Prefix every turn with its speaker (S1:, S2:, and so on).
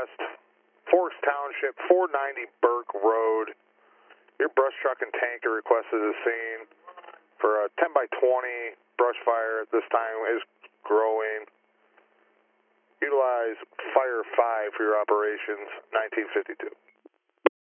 S1: West, Forks Township, 490 Burke Road. Your brush truck and tanker requested a scene for a 10 by 20 brush fire. This time is growing. Utilize Fire 5 for your operations, 1952.